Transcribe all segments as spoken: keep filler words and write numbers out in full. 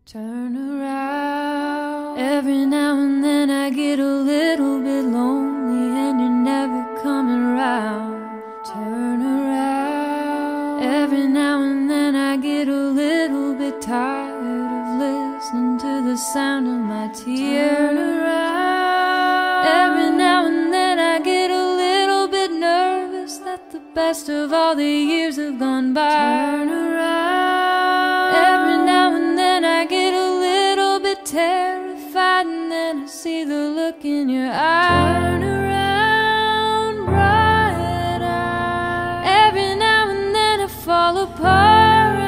Turn around. Every now and then I get a little bit lonely and you're never coming around. Turn around. Every now and then I get a little bit tired of listening to the sound of my tears. Turn around. Every now and then I get a little bit nervous that the best of all the years have gone by. Turn around. Every now and then I get a little bit terrified, and then I see the look in your eyes. Turn around, bright eyes. Every now and then I fall apart.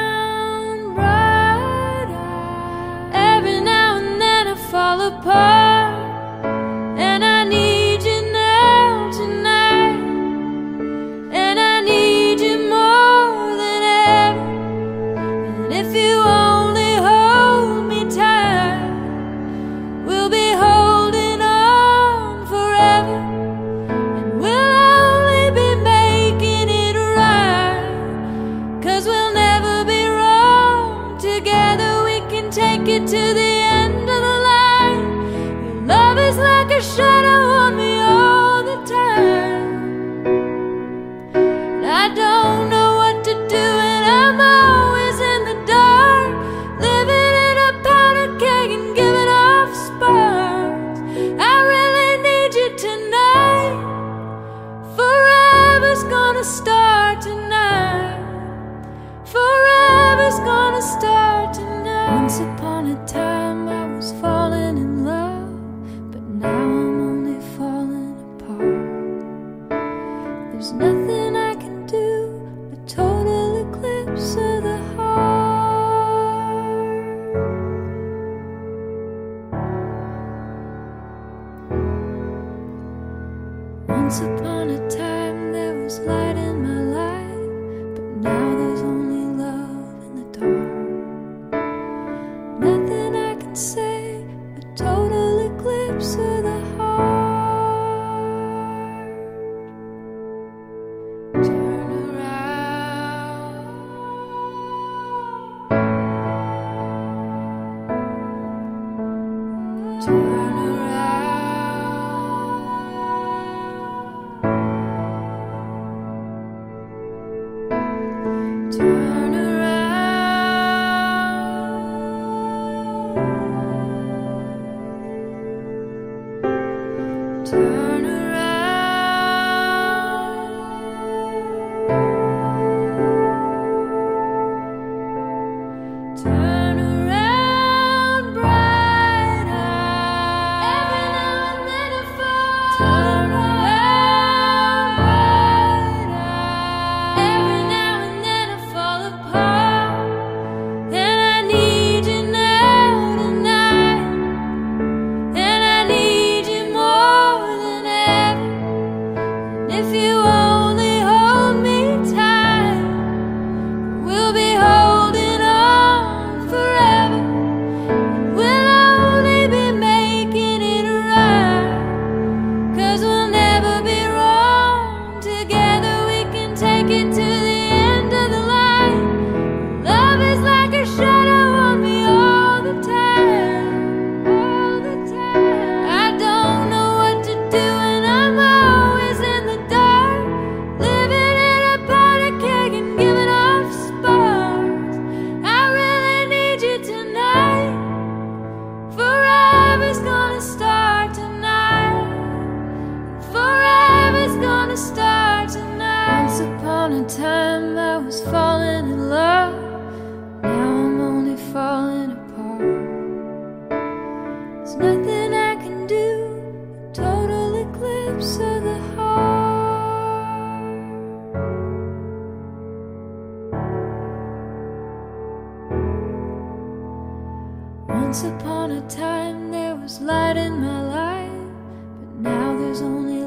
Bright eyes. Every now and then I fall apart, and I need you now tonight, and I need you more than ever. And if you only hold me tight, we'll be holding on forever, and we'll only be making it right, 'cause we'll never be wrong. Together we can take it to the end of the line. Your love is like a shadow on me all the time, and I don't know what to do, and I'm always in the dark, living in a powder keg and giving off sparks. I really need you tonight. Forever's gonna start tonight. Forever's gonna start tonight. Once upon a time I was falling in love, but now I'm only falling apart. There's nothing I can do, a total eclipse of the heart. Once upon a time there was light in my life, but now there's only love in the dark. Nothing I can say, a total eclipse of the heart. Turn around. Turn around. Turn around. Turn around. Turn around, bright eyes. Every now and then I fall. Turn around, bright eyes. Every now and then I fall apart, and I need you now tonight, and I need you more than ever. And if you only hold me tight, we'll be holding on forever, and we'll only be making it right, 'cause we'll never be wrong. Together we can take it to the end of the line. Love is like a shadow on me all the time, all the time. I don't know what to do, and I'm always in the dark, living in a powder keg and giving off sparks. I really need you tonight. Forever's gonna start tonight. Forever's gonna start tonight. Once upon a time I was falling in love, now I'm only falling apart. There's nothing I can do, a total eclipse of the heart. Once upon a time there was light in my life, but now there's only